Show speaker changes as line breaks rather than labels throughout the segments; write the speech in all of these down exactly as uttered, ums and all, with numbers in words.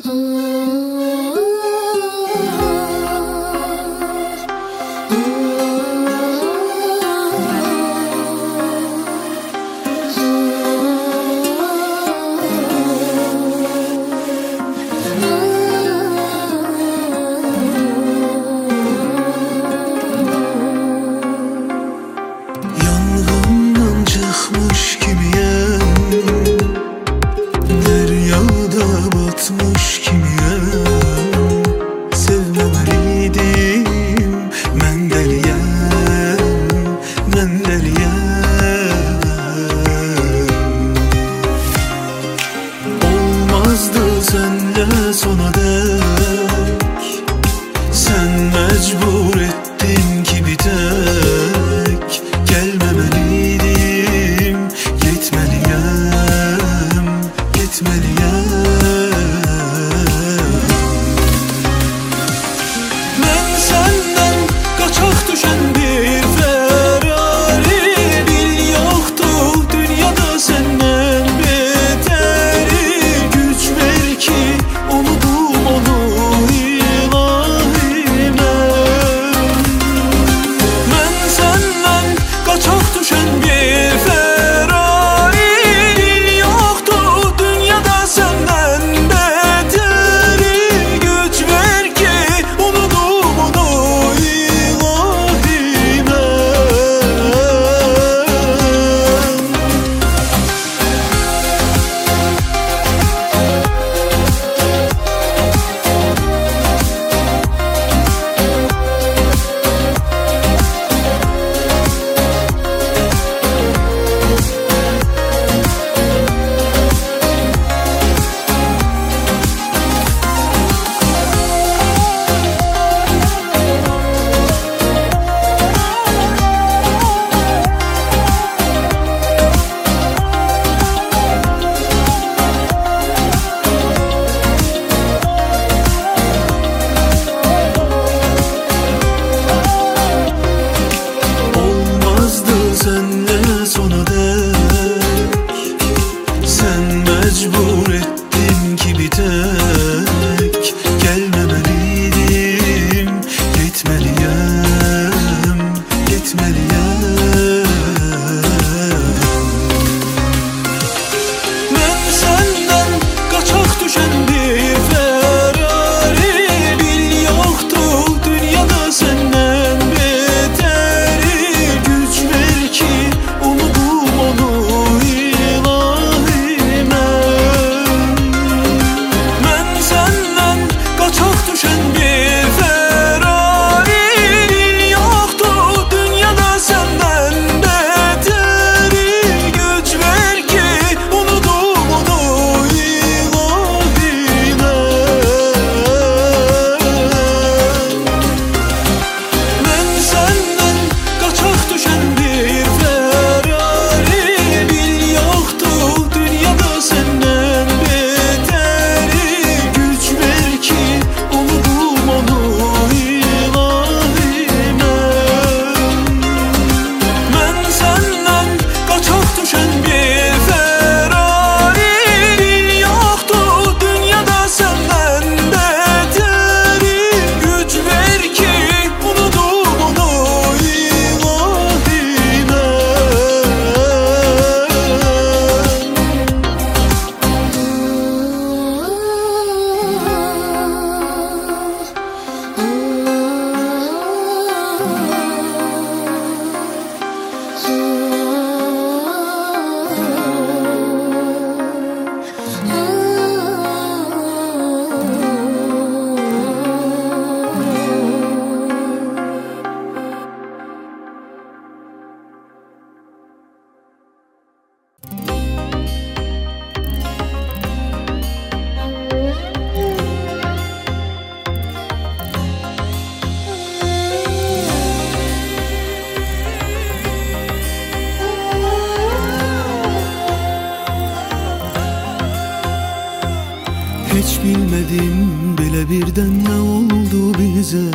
Hiç bilmedim bile birden ne oldu bize.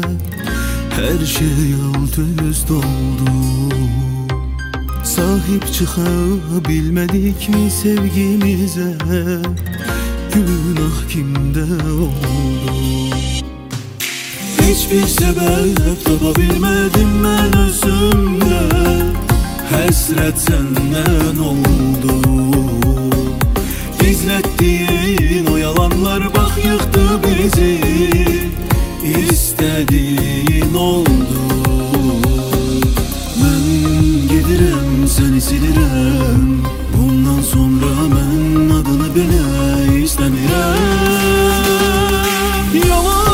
Her şey alt üst oldu. Sahip çıkabilmedik mi sevgimize? günah kimde oldu? Hiçbir sebep tapabilmedim ben özümde, hasret senden oldu. Gizlettiğin o yalanlar bak yıktı bizi, İstediğin oldu. Ben gidirem seni silirem, bundan sonra ben adını bile istemiyorum. Yalan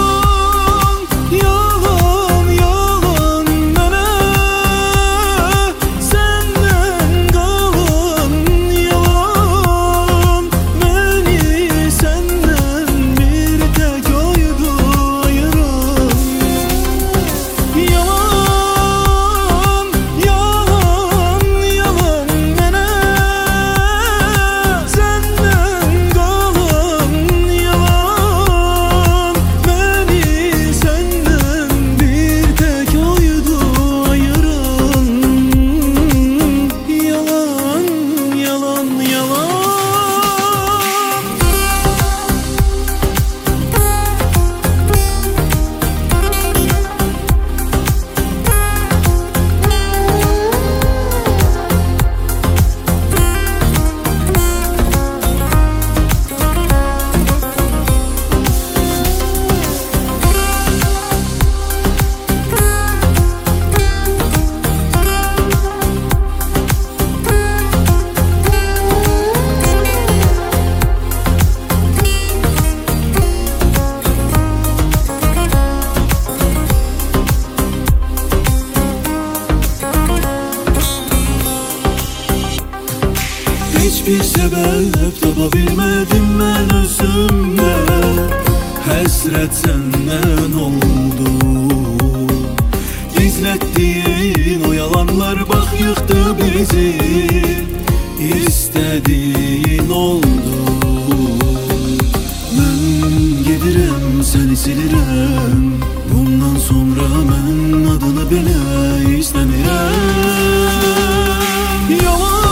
hiçbir sebep tapabilmedim ben özümde, hasret senden oldu. Gizlettiğin o yalanlar bak yıktı bizi, İstediğin oldu. Ben gidirem seni silirem, bundan sonra ben adını bile istemiyorum. Yalan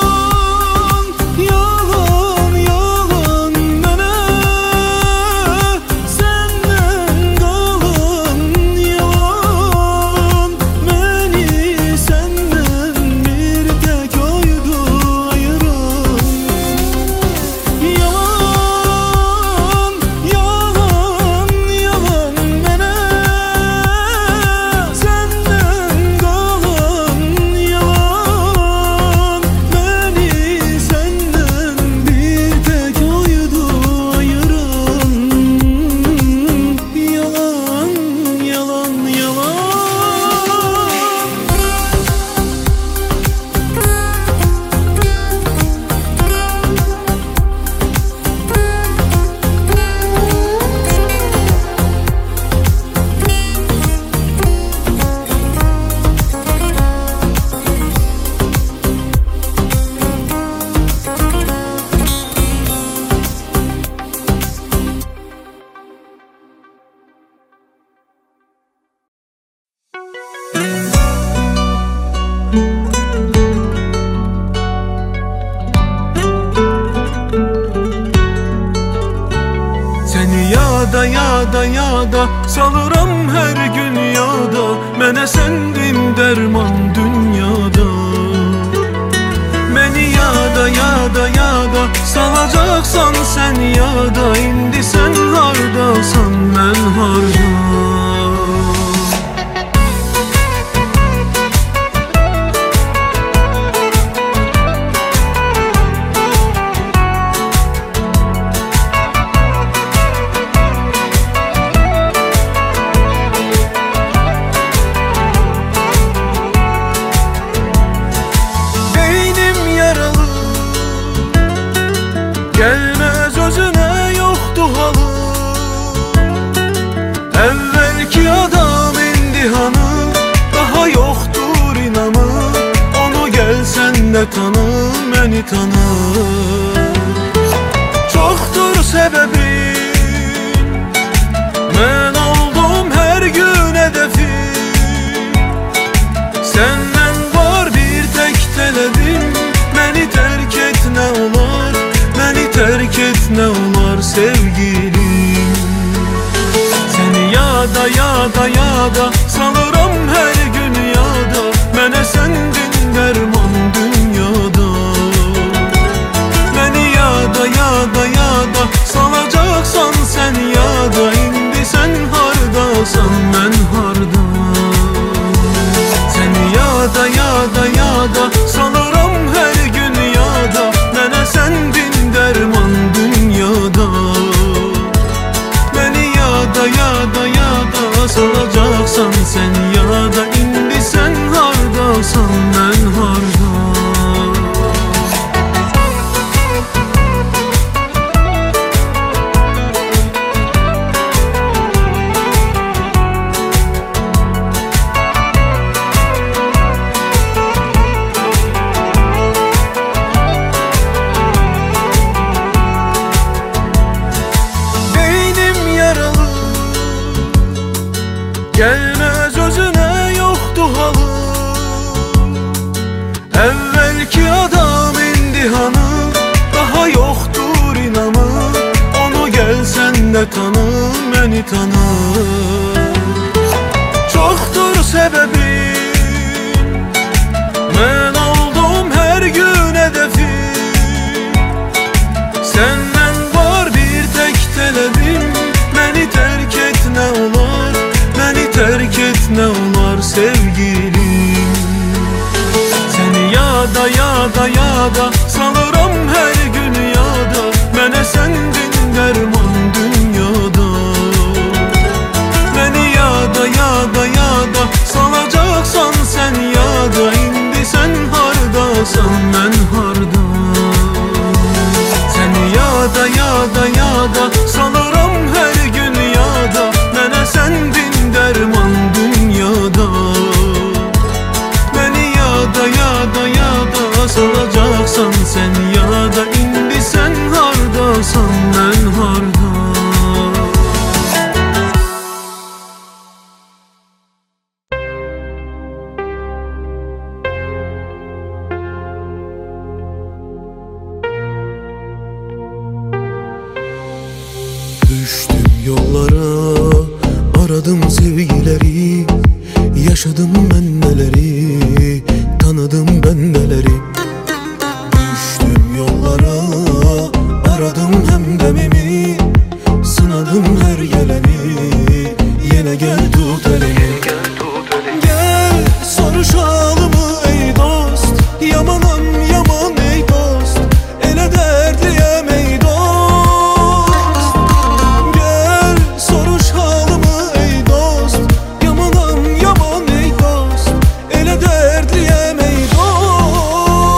Yada yada yada salıram her gün yada, mənə səndim derman dünyada. Məni yada yada yada salacaksan sen yada, indi sen hardasan mən harda.
Gelmez özüne yoktu halı, evvelki adam indihanı, daha yoktur inanı. Onu gelsen de tanı, beni tanı. Çoktur sebebin, ben oldum her gün hedefim. Senden var bir tek talebim, beni terk et ne olur, beni terk et ne olur.
yada yada yada salıram her gün yada. Mənə səndin dərman dünyada. Məni yada yada yada salacaqsan sən yada. İndi sən hardasan, mən harda? Səni yada yada yada salıram hər gün yada. Mənə səndin dərman dünyada. Məni yada yada yada salacaqsan sən yada. İndi sən hardasan, mən harda? Gelmez özüne yoktu halı. Evvelki adam indi hanı. Daha yoktur inanı. Onu gelsen de tanı, beni tanı. Çoktur sebebim, ben oldum her gün hedefim. Senden var bir tek talebim. Beni terk et ne olur, beni terk et ne olur sevgilim. Seni yada yada yada salıram her gün yada. Mənə səndin dərman dünyada. Məni yada yada yada salacaqsan sən yada. İndi sən hardasan, mən harda? Səni yada yada yada salıram her gün yada. Mənə səndin dərman dünyada. Məni yada yada yada salacaqsan sən yada. İndi sən hardasan, mən harda? Düştüm yollara, aradım sevgileri. Yaşadım ben neleri, tanıdım ben neleri. Düştüm yollara, aradım hem demimi. Sınadım her geleni, yine gel tut elimi. Gel soruş halımı ey dost. Yamanım yaman ey dost. Ele dertliyem ey dost. Gel soruş halımı ey dost. Yamanım yaman ey dost. Ele dertliyem ey dost.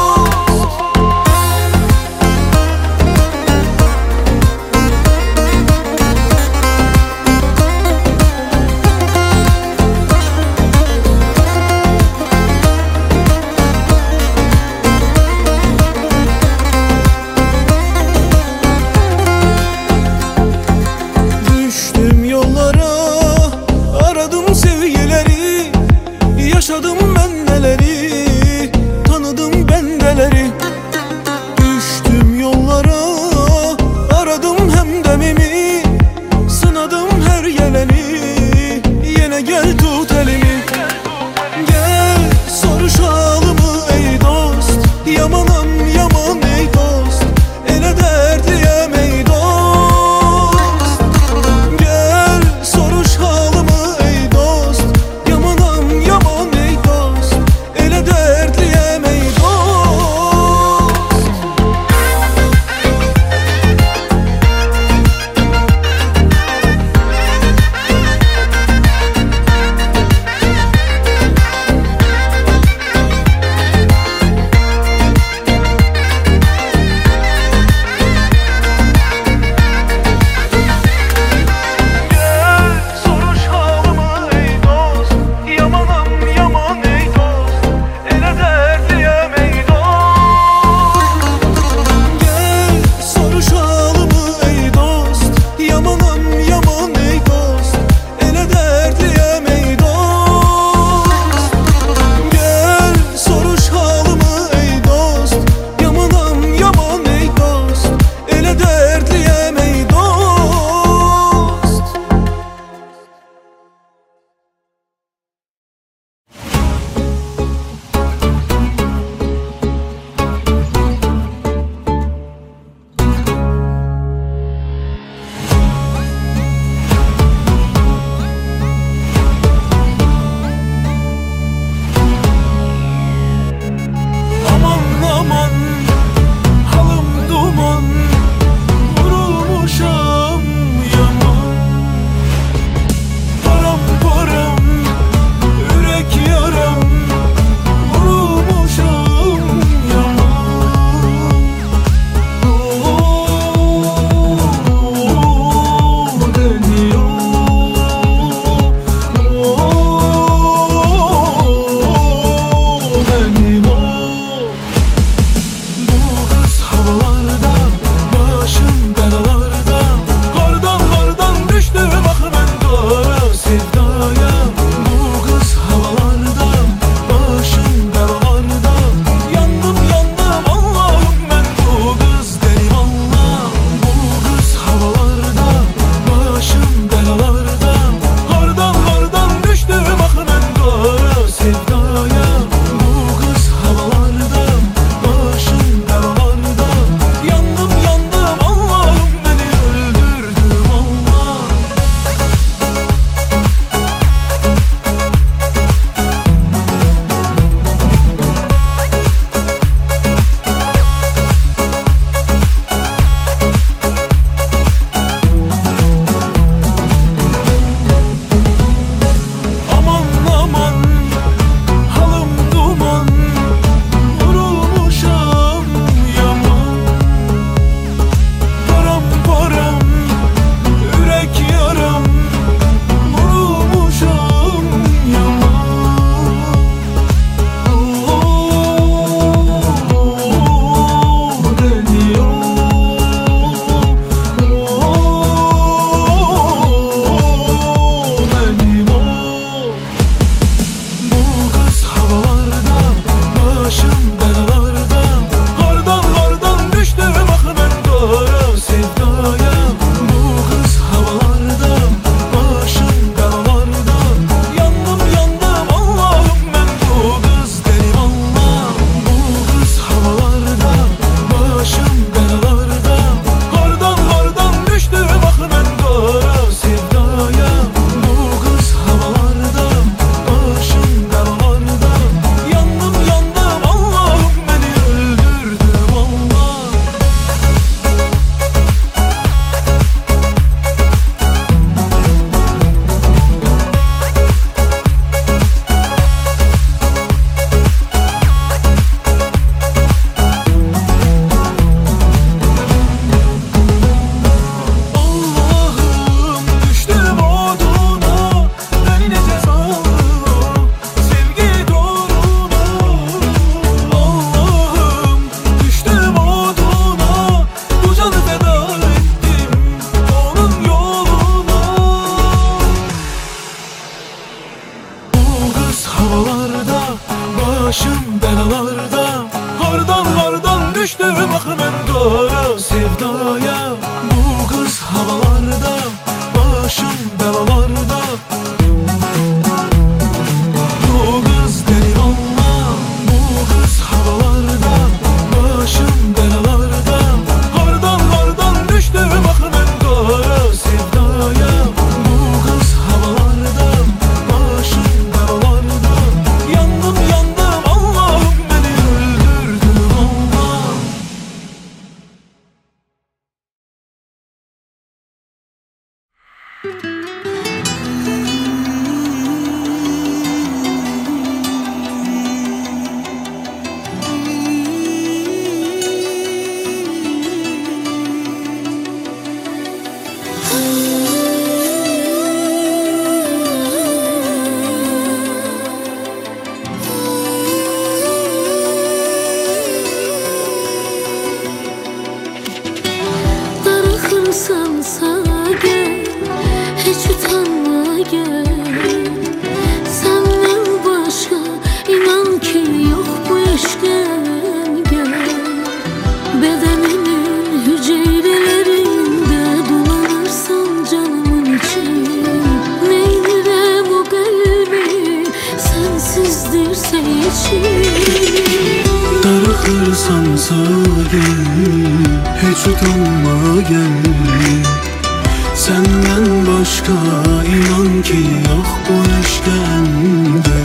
Sansa gel, hiç utanma gel. Senden başka inan ki yok bu eşken gel. Bedenimin hücrelerinde dolanırsan canımın için. Neymirem o kalbi sensizdirse için.
Darıxırsansa gel, hiç utanma gel. Senden başka inan ki yok bu eşkende.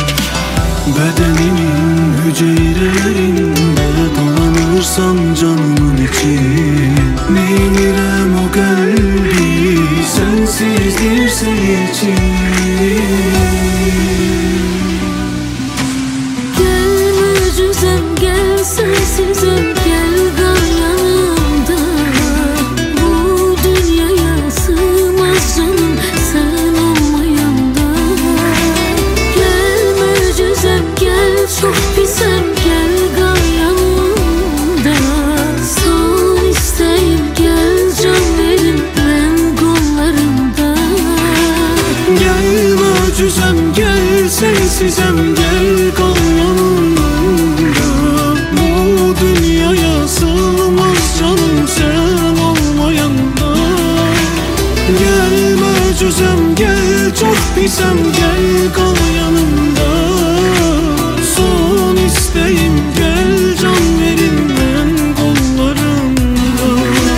Bedenimin hücrelerinde dolanırsan canımın için. Neymirem o kalbi sensizdirse için.
Sensizim gel kal yanımda. Bu dünyaya sığmaz canım sen olmayanda. Gel mucizem gel çok pisem gel kal yanımda. Son isteğim gel can verim ben kollarımda.
Gel mucizem gel sensizem gel kal yanımda. Dünyaya sığmaz canım sen olmayanda. Gel mucizem gel çok pisem gel kal yanımda. Son isteğim gel can verin ben kollarımda.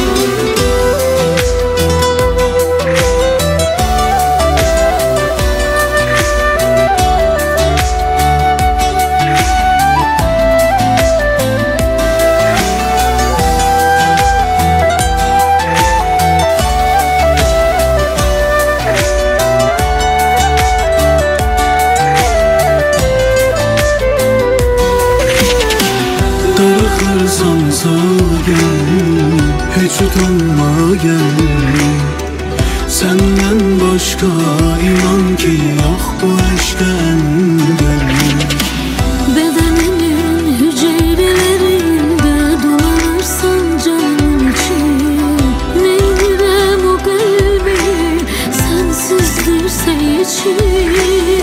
Darıxırsansa gel, hiç utanma gel. Senden başka inan ki yok bu eşkende.
Bedenimin hücrelerinde dolanırsan canımın için. Neymirem o kalbi sensizdirse için.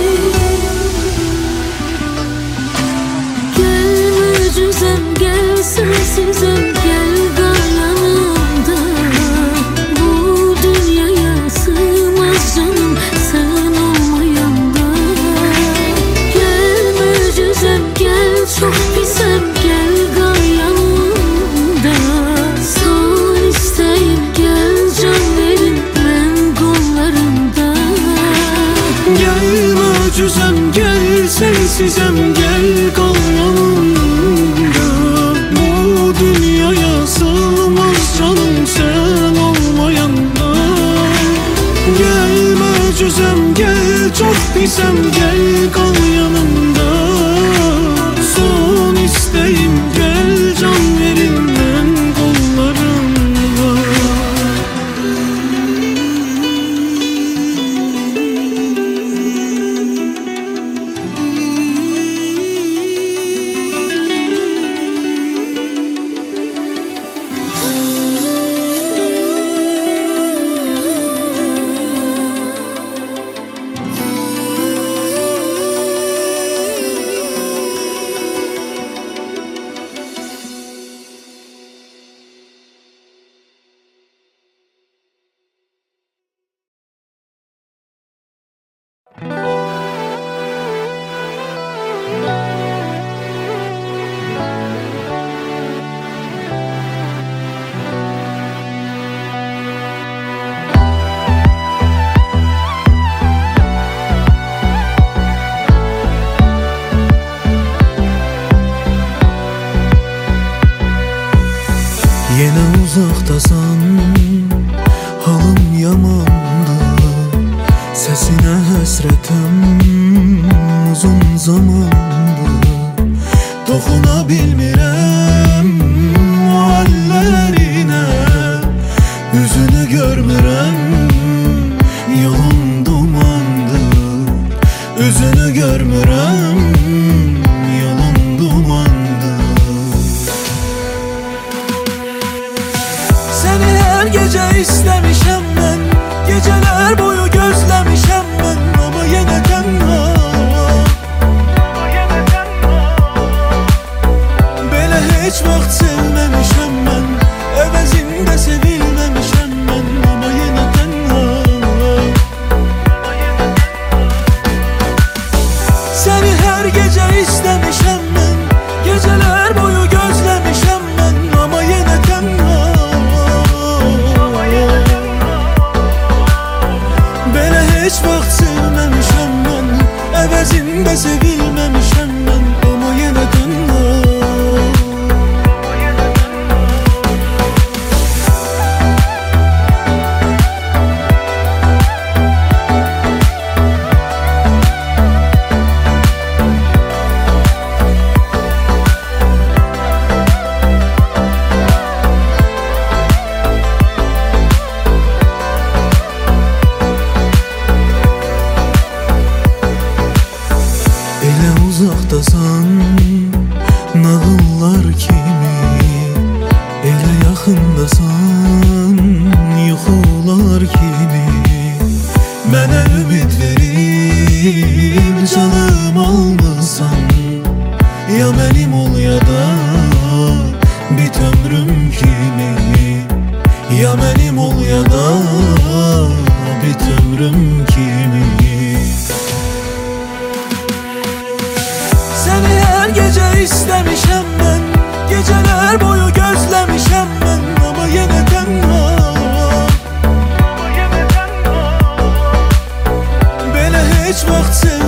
Gel mucizem gel sensizem gel kal yanımda. Bu dünyaya sığmaz canım sen olmayanda. Gel mucizem gel çok pisem gel kal yanımda. Son isteğim gel can verin ben kollarımda.
Gel mucizem gel sensizem gel kal yanımda. Bu dünyaya sığmaz canım sen olmayanda. Gel mucizem gel çok pisem gel kal yanımda. Son isteğim gel can verin ben kollarımda. Yenə uzaqdasan, halım yamandır. həsrətim uzun zamandır, toxuna bilmirəm o əllərinə, üzünü görmürəm, yolun dumandır, üzünü görmürəm, yolun dumandır.
Səni hər gecə istəmişəm mən, gecələr boyu gözləmişəm mən, amma yenə tənha. Belə heç vaxt sevməmişəm mən, əvəzində sevilməmişəm mən, amma yenə tənha. Səni hər gecə istəmişəm mən, gecələr boyu gözləmişəm mən, amma yenə tənha. Belə heç vaxt sevməmişəm mən, əvəzində sevilməmişəm mən, amma yenə tənha.
Elə uzaqdasan nağıllar kimi, elə yaxındasan yuxular kimi. Mənə ümid verib canım almısan, ya mənim ol ya da bit ömrüm kimi, ya mənim ol ya da bit ömrüm kimi.
Səni hər gecə istəmişəm mən, gecələr boyu gözləmişəm mən, amma yenə tənha. Belə heç vaxt sevməmişəm